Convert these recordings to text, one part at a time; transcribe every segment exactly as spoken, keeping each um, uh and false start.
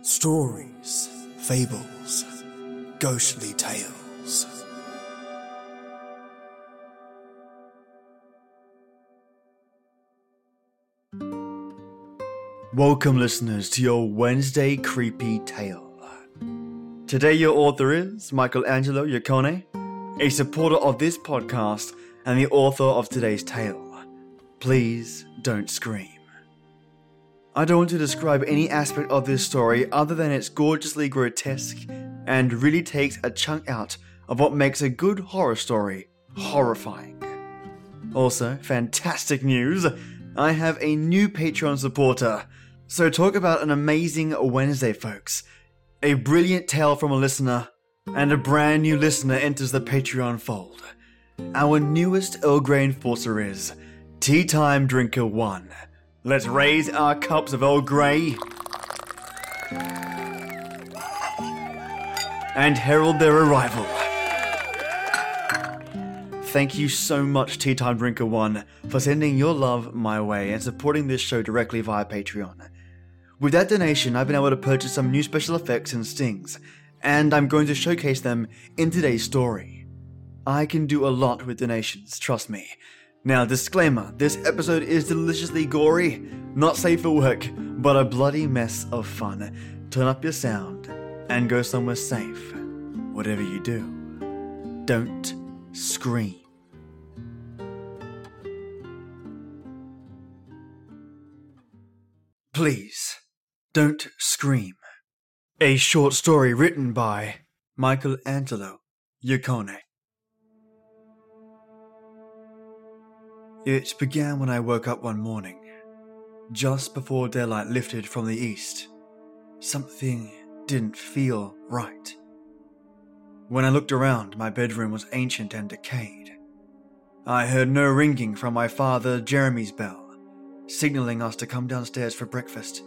Stories, fables, ghostly tales. Welcome, listeners, to your Wednesday Creepy Tale. Today your author is Michelangelo Yacone, a supporter of this podcast and the author of today's tale. Please don't scream. I don't want to describe any aspect of this story other than it's gorgeously grotesque and really takes a chunk out of what makes a good horror story horrifying. Also, fantastic news, I have a new Patreon supporter. So talk about an amazing Wednesday, folks. A brilliant tale from a listener, and a brand new listener enters the Patreon fold. Our newest Earl Grey enforcer is Tea Time Drinker one. Let's raise our cups of Earl Grey and herald their arrival. Thank you so much, Tea Time Drinker one, for sending your love my way and supporting this show directly via Patreon. With that donation, I've been able to purchase some new special effects and stings, and I'm going to showcase them in today's story. I can do a lot with donations, trust me. Now, disclaimer, this episode is deliciously gory, not safe for work, but a bloody mess of fun. Turn up your sound and go somewhere safe. Whatever you do, don't scream. Please, don't scream. A short story written by Michelangelo Yacone. It began when I woke up one morning, just before daylight lifted from the east. Something didn't feel right. When I looked around, my bedroom was ancient and decayed. I heard no ringing from my father Jeremy's bell, signaling us to come downstairs for breakfast.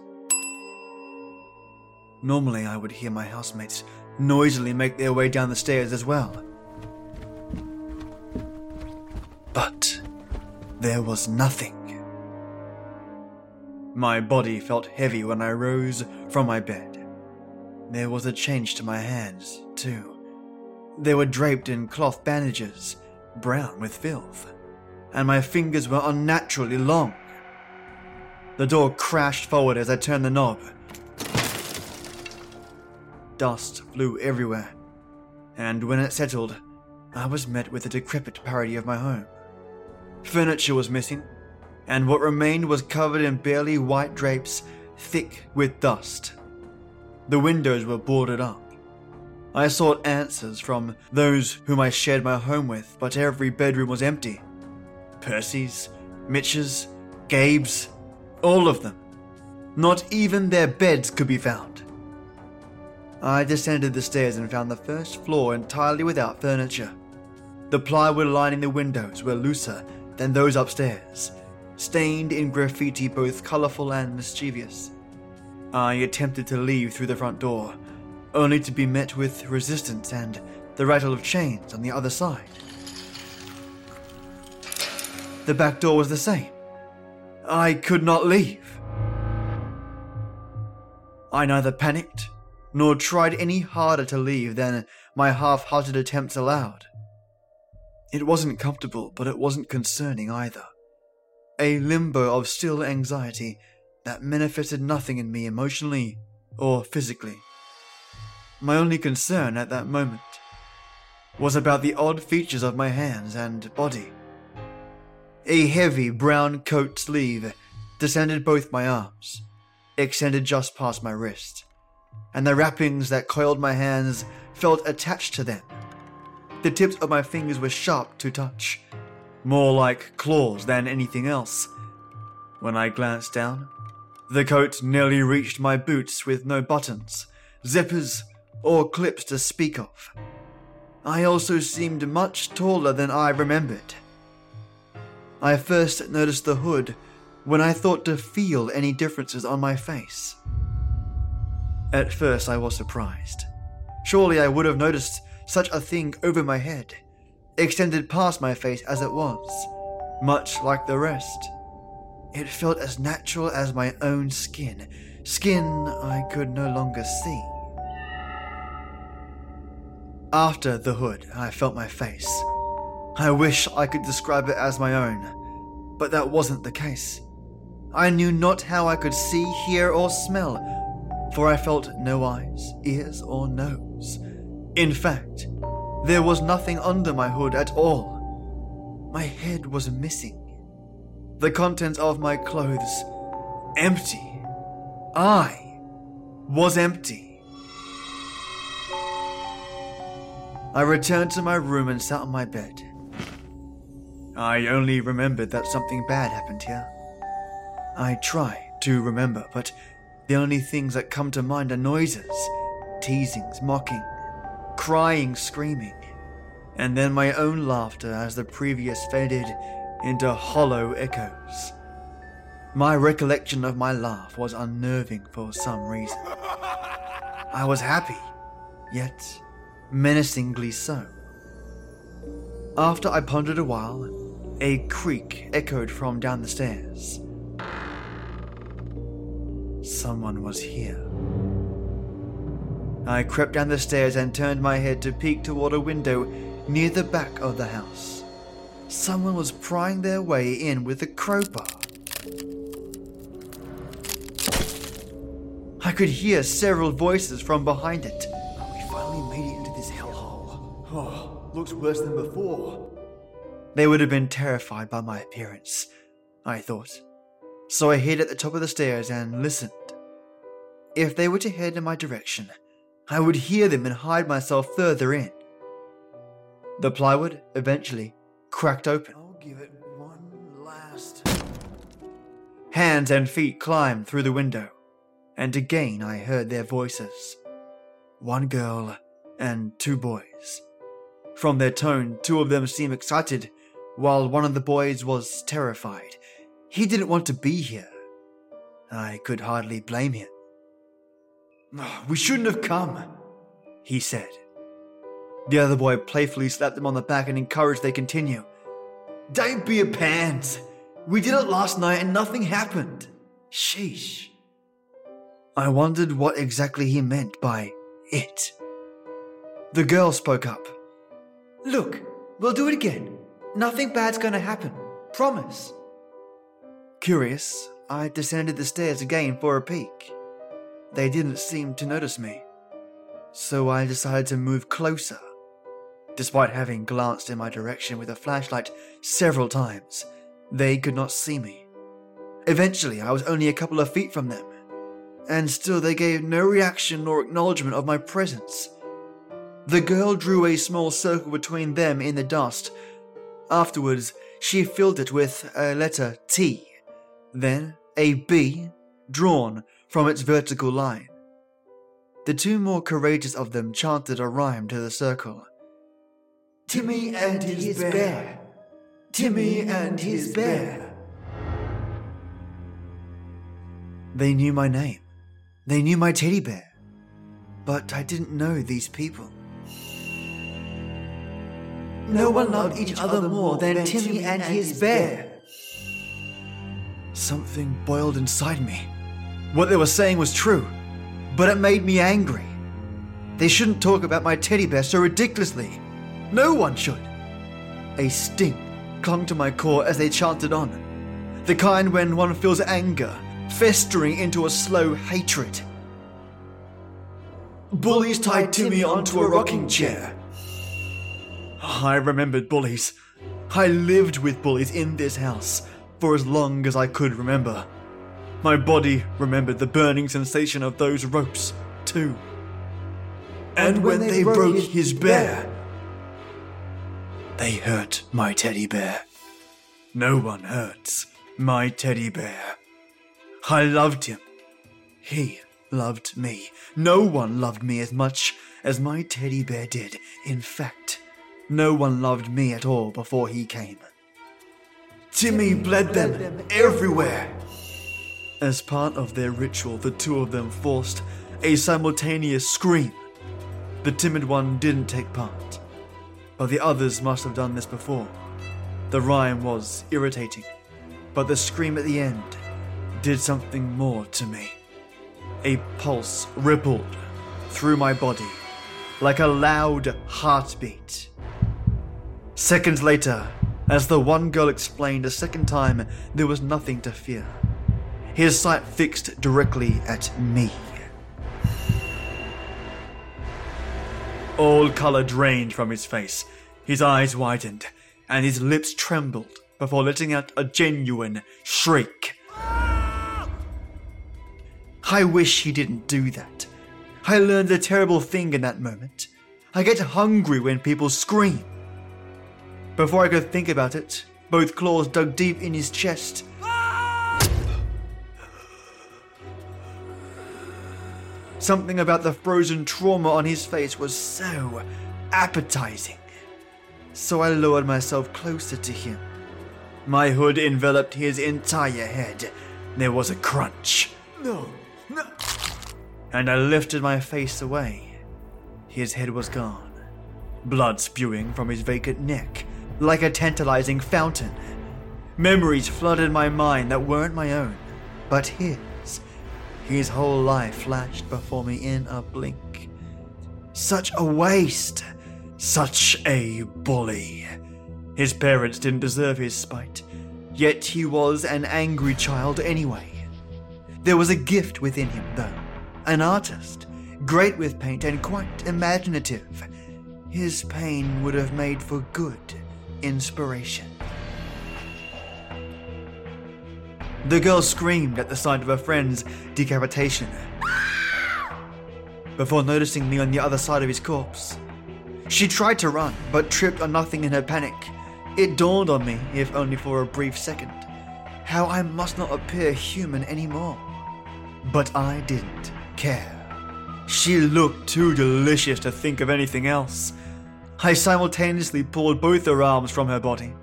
Normally, I would hear my housemates noisily make their way down the stairs as well. But there was nothing. My body felt heavy when I rose from my bed. There was a change to my hands, too. They were draped in cloth bandages, brown with filth, and my fingers were unnaturally long. The door crashed forward as I turned the knob. Dust flew everywhere, and when it settled, I was met with a decrepit parody of my home. Furniture was missing, and what remained was covered in barely white drapes, thick with dust. The windows were boarded up. I sought answers from those whom I shared my home with, but every bedroom was empty. Percy's, Mitch's, Gabe's, all of them. Not even their beds could be found. I descended the stairs and found the first floor entirely without furniture. The plywood lining the windows were looser than those upstairs, stained in graffiti both colourful and mischievous. I attempted to leave through the front door, only to be met with resistance and the rattle of chains on the other side. The back door was the same. I could not leave. I neither panicked nor tried any harder to leave than my half-hearted attempts allowed. It wasn't comfortable, but it wasn't concerning either. A limbo of still anxiety that manifested nothing in me emotionally or physically. My only concern at that moment was about the odd features of my hands and body. A heavy brown coat sleeve descended both my arms, extended just past my wrist, and the wrappings that coiled my hands felt attached to them. The tips of my fingers were sharp to touch, more like claws than anything else. When I glanced down, the coat nearly reached my boots with no buttons, zippers, or clips to speak of. I also seemed much taller than I remembered. I first noticed the hood when I thought to feel any differences on my face. At first I was surprised. Surely I would have noticed such a thing over my head, extended past my face as it was, much like the rest. It felt as natural as my own skin, skin I could no longer see. After the hood, I felt my face. I wish I could describe it as my own, but that wasn't the case. I knew not how I could see, hear, or smell, for I felt no eyes, ears, or nose. In fact, there was nothing under my hood at all. My head was missing. The contents of my clothes, empty. I was empty. I returned to my room and sat on my bed. I only remembered that something bad happened here. I try to remember, but the only things that come to mind are noises, teasings, mocking, crying, screaming, and then my own laughter as the previous faded into hollow echoes. My recollection of my laugh was unnerving for some reason. I was happy, yet menacingly so. After I pondered a while, a creak echoed from down the stairs. Someone was here. I crept down the stairs and turned my head to peek toward a window near the back of the house. Someone was prying their way in with a crowbar. I could hear several voices from behind it. We finally made it into this hellhole. Oh, looks worse than before. They would have been terrified by my appearance, I thought. So I hid at the top of the stairs and listened. If they were to head in my direction, I would hear them and hide myself further in. The plywood eventually cracked open. I'll give it one last... Hands and feet climbed through the window, and again I heard their voices. One girl and two boys. From their tone, two of them seemed excited, while one of the boys was terrified. He didn't want to be here. I could hardly blame him. We shouldn't have come, he said. The other boy playfully slapped him on the back and encouraged they continue. Don't be a pants. We did it last night and nothing happened. Sheesh. I wondered what exactly he meant by it. The girl spoke up. Look, we'll do it again. Nothing bad's gonna happen. Promise. Curious, I descended the stairs again for a peek. They didn't seem to notice me, so I decided to move closer. Despite having glanced in my direction with a flashlight several times, they could not see me. Eventually, I was only a couple of feet from them, and still they gave no reaction or acknowledgement of my presence. The girl drew a small circle between them in the dust. Afterwards, she filled it with a letter T, then a B drawn from its vertical line. The two more courageous of them chanted a rhyme to the circle. Timmy and his bear. Timmy and his bear. They knew my name. They knew my teddy bear. But I didn't know these people. No one loved each other more than Timmy and his bear. Something boiled inside me. What they were saying was true, but it made me angry. They shouldn't talk about my teddy bear so ridiculously. No one should. A sting clung to my core as they chanted on. The kind when one feels anger festering into a slow hatred. Bullies tied Timmy onto a rocking chair. I remembered bullies. I lived with bullies in this house for as long as I could remember. My body remembered the burning sensation of those ropes, too. And, and when, when they, they broke his, his bear, they hurt my teddy bear. No one hurts my teddy bear. I loved him. He loved me. No one loved me as much as my teddy bear did. In fact, no one loved me at all before he came. Timmy bled them everywhere. As part of their ritual, the two of them forced a simultaneous scream. The timid one didn't take part, but the others must have done this before. The rhyme was irritating, but the scream at the end did something more to me. A pulse rippled through my body like a loud heartbeat. Seconds later, as the one girl explained a second time, there was nothing to fear. His sight fixed directly at me. All color drained from his face, his eyes widened, and his lips trembled before letting out a genuine shriek. I wish he didn't do that. I learned a terrible thing in that moment. I get hungry when people scream. Before I could think about it, both claws dug deep in his chest. Something about the frozen trauma on his face was so appetizing. So I lowered myself closer to him. My hood enveloped his entire head. There was a crunch. No, no. And I lifted my face away. His head was gone. Blood spewing from his vacant neck, like a tantalizing fountain. Memories flooded my mind that weren't my own, but his. His whole life flashed before me in a blink. Such a waste. Such a bully. His parents didn't deserve his spite, yet he was an angry child anyway. There was a gift within him, though. An artist, great with paint and quite imaginative. His pain would have made for good inspiration. The girl screamed at the sight of her friend's decapitation, before noticing me on the other side of his corpse. She tried to run, but tripped on nothing in her panic. It dawned on me, if only for a brief second, how I must not appear human anymore. But I didn't care. She looked too delicious to think of anything else. I simultaneously pulled both her arms from her body.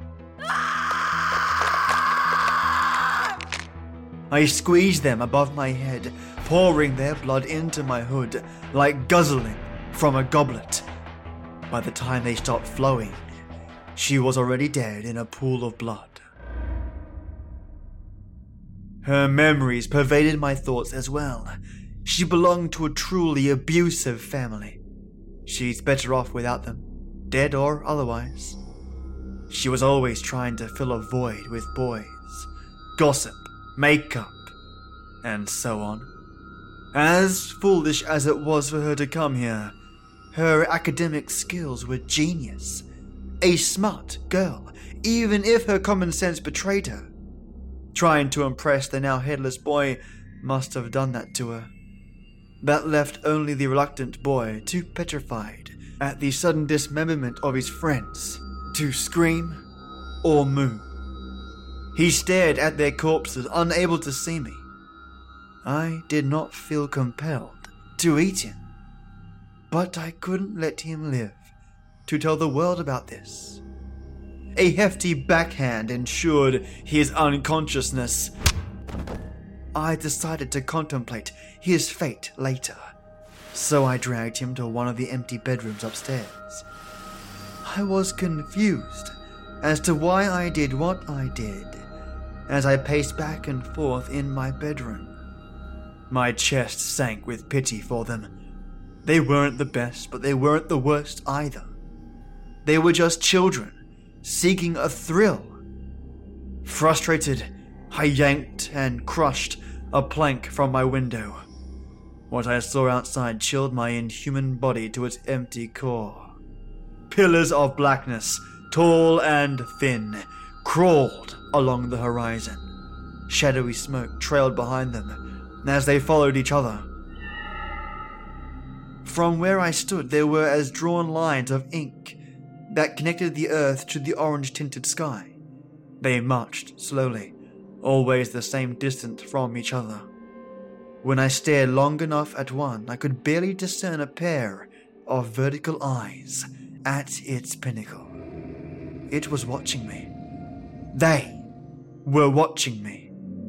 I squeezed them above my head, pouring their blood into my hood, like guzzling from a goblet. By the time they stopped flowing, she was already dead in a pool of blood. Her memories pervaded my thoughts as well. She belonged to a truly abusive family. She's better off without them, dead or otherwise. She was always trying to fill a void with boys, gossip, makeup, and so on. As foolish as it was for her to come here, her academic skills were genius. A smart girl, even if her common sense betrayed her. Trying to impress the now headless boy must have done that to her. That left only the reluctant boy, too petrified at the sudden dismemberment of his friends, to scream or move. He stared at their corpses, unable to see me. I did not feel compelled to eat him, but I couldn't let him live to tell the world about this. A hefty backhand ensured his unconsciousness. I decided to contemplate his fate later, so I dragged him to one of the empty bedrooms upstairs. I was confused as to why I did what I did as I paced back and forth in my bedroom. My chest sank with pity for them. They weren't the best, but they weren't the worst either. They were just children, seeking a thrill. Frustrated, I yanked and crushed a plank from my window. What I saw outside chilled my inhuman body to its empty core. Pillars of blackness, tall and thin, crawled along the horizon. Shadowy smoke trailed behind them as they followed each other. From where I stood, there were as drawn lines of ink that connected the earth to the orange-tinted sky. They marched slowly, always the same distance from each other. When I stared long enough at one, I could barely discern a pair of vertical eyes at its pinnacle. It was watching me. They were watching me.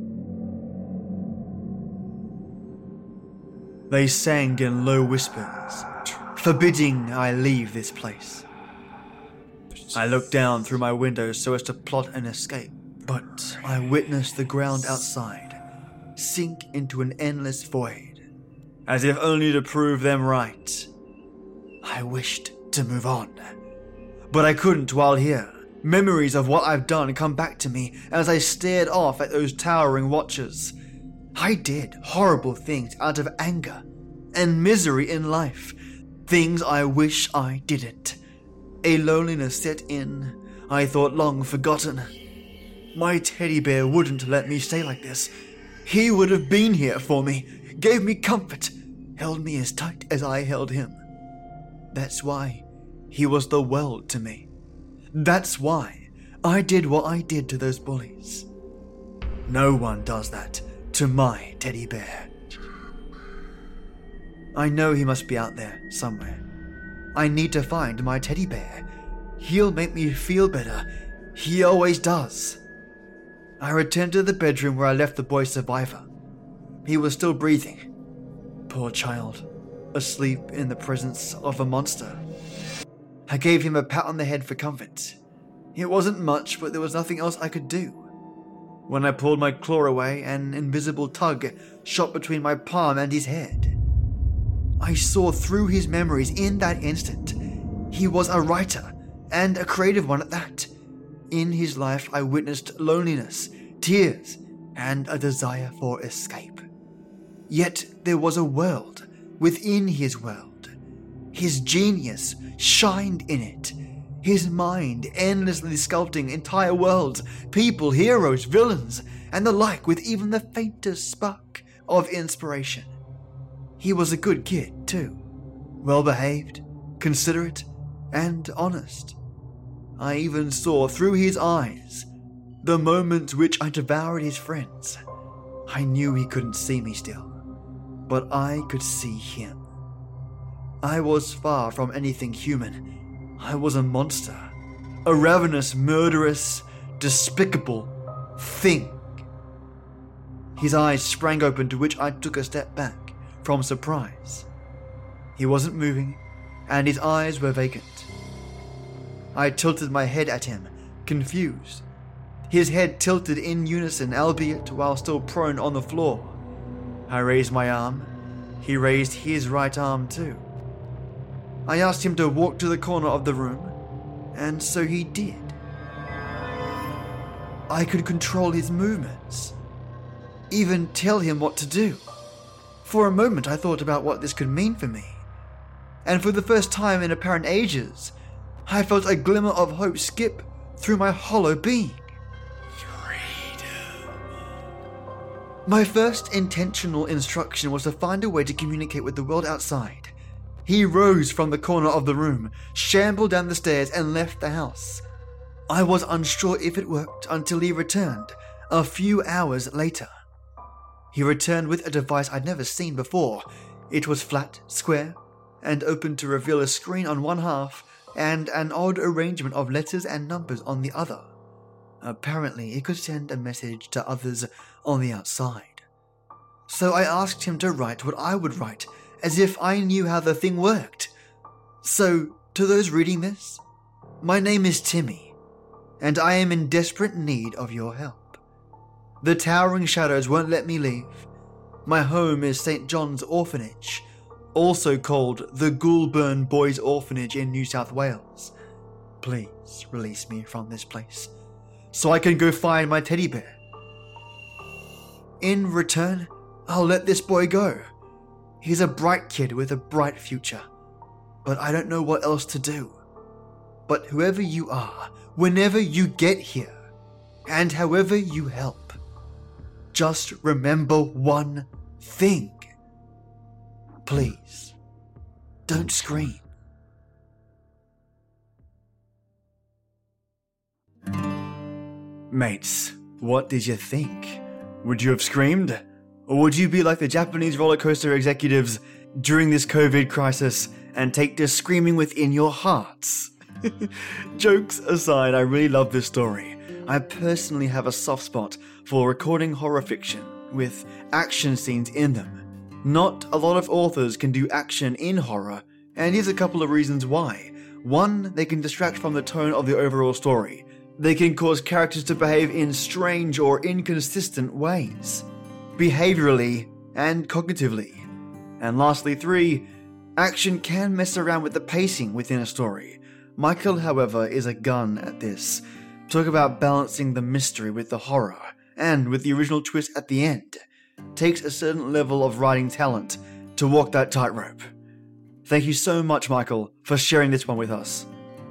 They sang in low whispers, forbidding I leave this place. I looked down through my window so as to plot an escape, but I witnessed the ground outside sink into an endless void. as if only to prove them right. I wished to move on, but I couldn't while here. Memories of what I've done come back to me as I stared off at those towering watchers. I did horrible things out of anger and misery in life, things I wish I didn't. A loneliness set in, I thought long forgotten. My teddy bear wouldn't let me stay like this. He would have been here for me, gave me comfort, held me as tight as I held him. That's why he was the world to me. That's why I did what I did to those bullies. No one does that to my teddy bear. I know he must be out there somewhere. I need to find my teddy bear. He'll make me feel better. He always does. I returned to the bedroom where I left the boy survivor. He was still breathing. Poor child, asleep in the presence of a monster. I gave him a pat on the head for comfort. It wasn't much, but there was nothing else I could do. When I pulled my claw away, an invisible tug shot between my palm and his head. I saw through his memories in that instant. He was a writer, and a creative one at that. In his life, I witnessed loneliness, tears, and a desire for escape. Yet there was a world within his world. His genius shined in it. His mind endlessly sculpting entire worlds, people, heroes, villains, and the like with even the faintest spark of inspiration. He was a good kid, too. Well-behaved, considerate, and honest. I even saw through his eyes the moment which I devoured his friends. I knew he couldn't see me still, but I could see him. I was far from anything human. I was a monster, a ravenous, murderous, despicable thing. His eyes sprang open, to which I took a step back from surprise. He wasn't moving, and his eyes were vacant. I tilted my head at him, confused. His head tilted in unison, albeit while still prone on the floor. I raised my arm. He raised his right arm too. I asked him to walk to the corner of the room, and so he did. I could control his movements, even tell him what to do. For a moment I thought about what this could mean for me, and for the first time in apparent ages, I felt a glimmer of hope skip through my hollow being. Freedom. My first intentional instruction was to find a way to communicate with the world outside. He rose from the corner of the room, shambled down the stairs, and left the house. I was unsure if it worked until he returned, a few hours later. He returned with a device I'd never seen before. It was flat, square, and open to reveal a screen on one half and an odd arrangement of letters and numbers on the other. Apparently, it could send a message to others on the outside. So I asked him to write what I would write, as if I knew how the thing worked. So, to those reading this, my name is Timmy, and I am in desperate need of your help. The towering shadows won't let me leave. My home is Saint John's Orphanage, also called the Goulburn Boys Orphanage in New South Wales. Please release me from this place, so I can go find my teddy bear. In return, I'll let this boy go. He's a bright kid with a bright future, but I don't know what else to do. But whoever you are, whenever you get here, and however you help, just remember one thing. Please, don't scream. Mates, what did you think? Would you have screamed? Or would you be like the Japanese roller coaster executives during this COVID crisis and take to screaming within your hearts? Jokes aside, I really love this story. I personally have a soft spot for recording horror fiction with action scenes in them. Not a lot of authors can do action in horror, and here's a couple of reasons why. One, they can distract from the tone of the overall story. They can cause characters to behave in strange or inconsistent ways, behaviorally and cognitively. And lastly, three, action can mess around with the pacing within a story. Michael, however, is a gun at this. Talk about balancing the mystery with the horror, and with the original twist at the end. Takes a certain level of writing talent to walk that tightrope. Thank you so much, Michael, for sharing this one with us.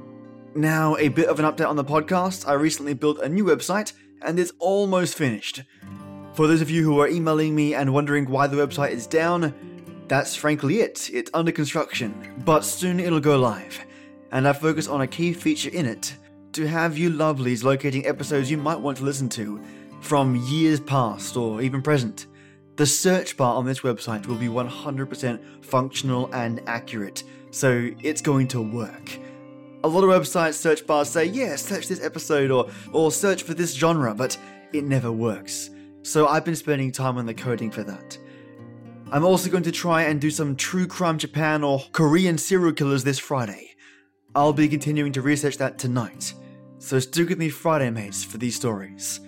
Now, a bit of an update on the podcast. I recently built a new website, and it's almost finished. For those of you who are emailing me and wondering why the website is down, that's frankly it. It's under construction, but soon it'll go live. And I focus on a key feature in it to have you lovelies locating episodes you might want to listen to from years past or even present. The search bar on this website will be one hundred percent functional and accurate, so it's going to work. A lot of websites search bars say, yeah, search this episode or, or search for this genre, but it never works. So I've been spending time on the coding for that. I'm also going to try and do some True Crime Japan or Korean serial killers this Friday. I'll be continuing to research that tonight, so stick with me Friday, mates, for these stories.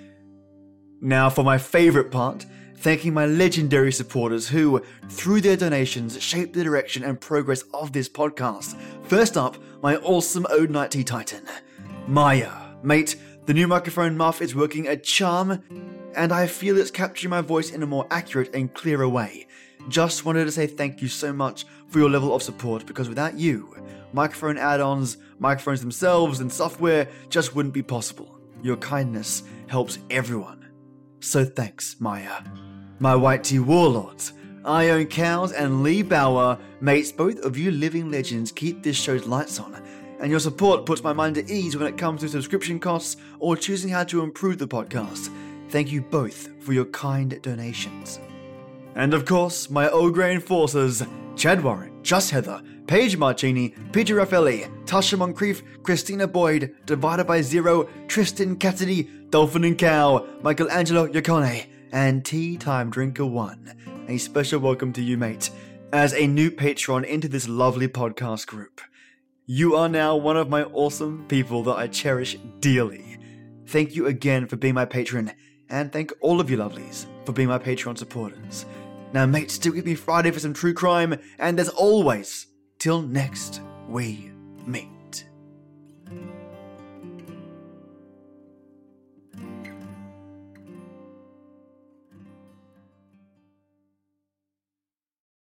Now for my favourite part, thanking my legendary supporters who, through their donations, shaped the direction and progress of this podcast. First up, my awesome Ode Night Tea Titan, Maya. Mate, the new microphone muff is working a charm, and I feel it's capturing my voice in a more accurate and clearer way. Just wanted to say thank you so much for your level of support, because without you, microphone add-ons, microphones themselves, and software just wouldn't be possible. Your kindness helps everyone. So thanks, Maya. My White Tea Warlords, I Own Cows and Lee Bauer, mates, both of you living legends keep this show's lights on, and your support puts my mind at ease when it comes to subscription costs or choosing how to improve the podcast. Thank you both for your kind donations. And of course, my O'Grain Enforcers, Chad Warren, Just Heather, Paige Marcini, Peter Raffaelli, Tasha Moncrief, Christina Boyd, Divided by Zero, Tristan Cassidy, Dolphin and Cow, Michelangelo Yacone, and Tea Time Drinker One. A special welcome to you, mate, as a new patron into this lovely podcast group. You are now one of my awesome people that I cherish dearly. Thank you again for being my patron, and thank all of you lovelies for being my Patreon supporters. Now, mate, stick with me Friday for some true crime, and as always, till next we meet.